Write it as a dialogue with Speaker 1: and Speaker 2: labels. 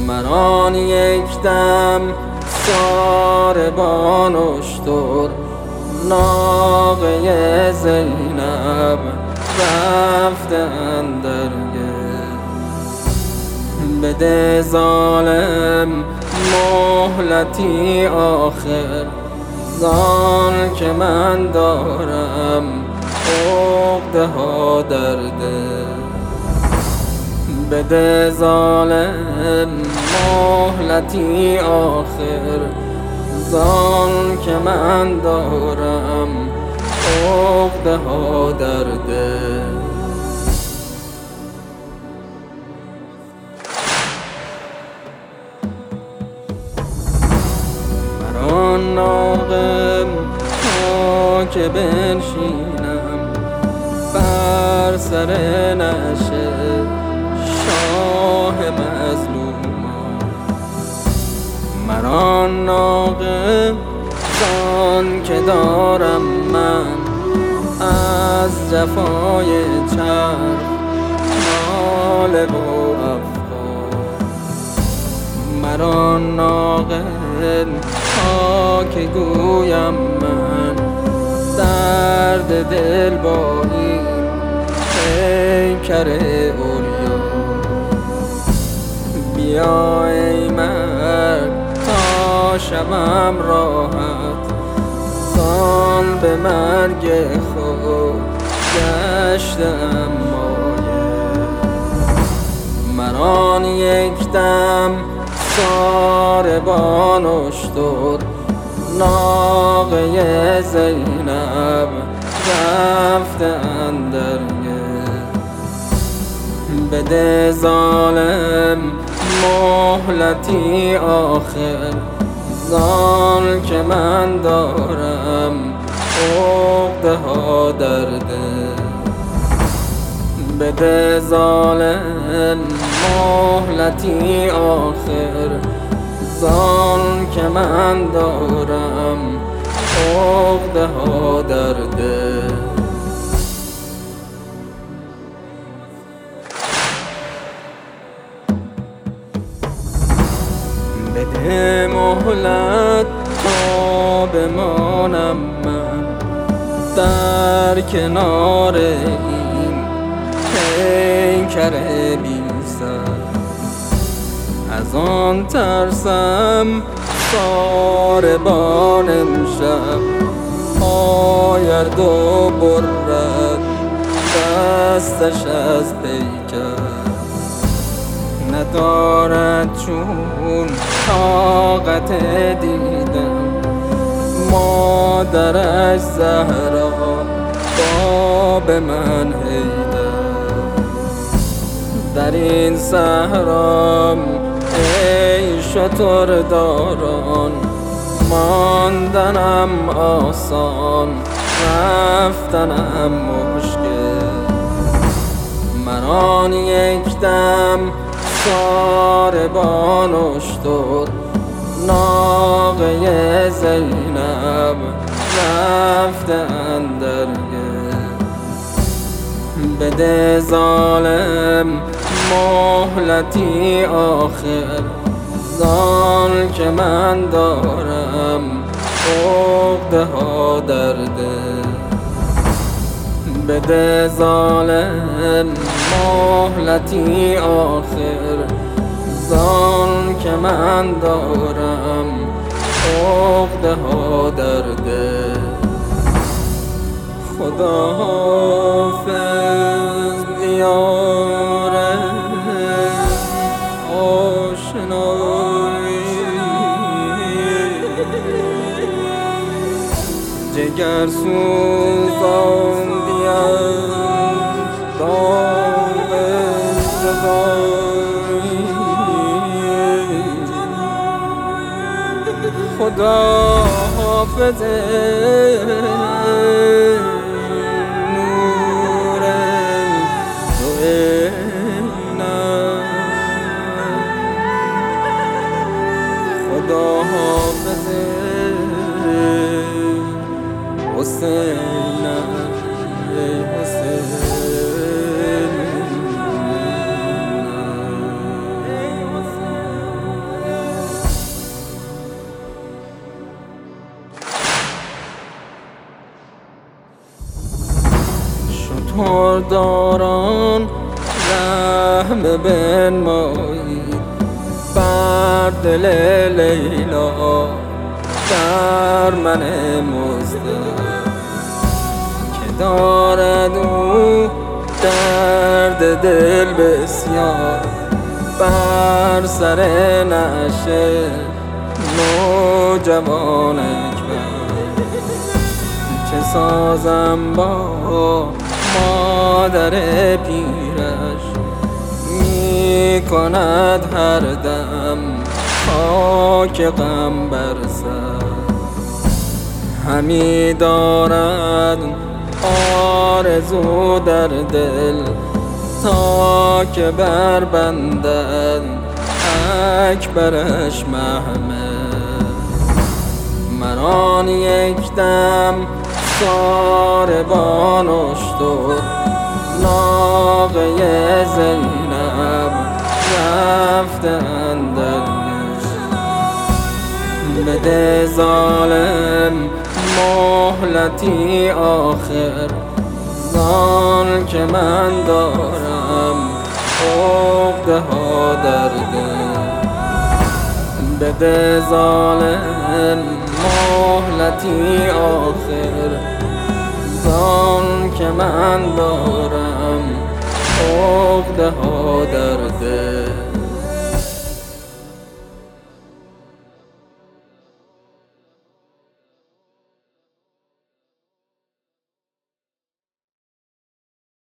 Speaker 1: مران یک دم ساربان اشتر ناقه زینب رفته اندر گل. بده ظالم مهلتی آخر زان که من دارم عقده ها در دل. بده ظالم مهلتی آخر زان که من دارم عقده ها در دل. مران ناقم تا که بنشینم بر سر نشه شاه مظلومان. مران ناقم زان که دارم من از جفای چرخ ناله و افغان. مران ناقم تا که گویم من درد دل با این پیکر عریان. بیا ای مرد تا شوم راحت زان به مرگ خود گشتم مایه. مران یک دم ساربان اشتر ناقه زینب رفته اندر گل. بده ظالم مهلتی آخر زان که من دارم عقده ها در دل. بده ظالم مهلتی آخر زان که من دارم عقده ها در دل. بده مهلت تا بمانم من در کنار این پیکر بی سر. از آن ترسم ساربان امشب آید و برد دستش از پیکر. ندارد چون طاقت دیدم مادرش زهرا باب من حیدر. در این صحرا ای شترداران ماندنم آسان رفتنم مشکل. مران یک دم ساربان اشتر ناقه زینب رفته اندر گل. بده ظالم مهلتی آخر زان که من دارم عقده ها در دل. بده ظالم مهلتی آخر زان که من دارم عقده ها در دل. خدا حافظ دیار آشنایی جگر سوزان دیار داغ جدایی. خدا حافظ نور تو عینم. خدا حافظ حسینم ای حسین. کارداران رحم بنمایید بر دل لیلا در من مزدم که دارد او درد دل بسیار بر سر نعشه نوجوانک چه سازم با مادر پیرش می کند هر دم خاک غم بر سر همی دارد آرزو در دل تا که بربندد اکبرش محمل من آن یک دم ساربان اشتر ناقه زینب رفته اندرش بده ظالم مهلتی آخر زان که من دارم عقده ها در دل بده ظالم مهلتی آخر زان که من دارم عقده ها در دل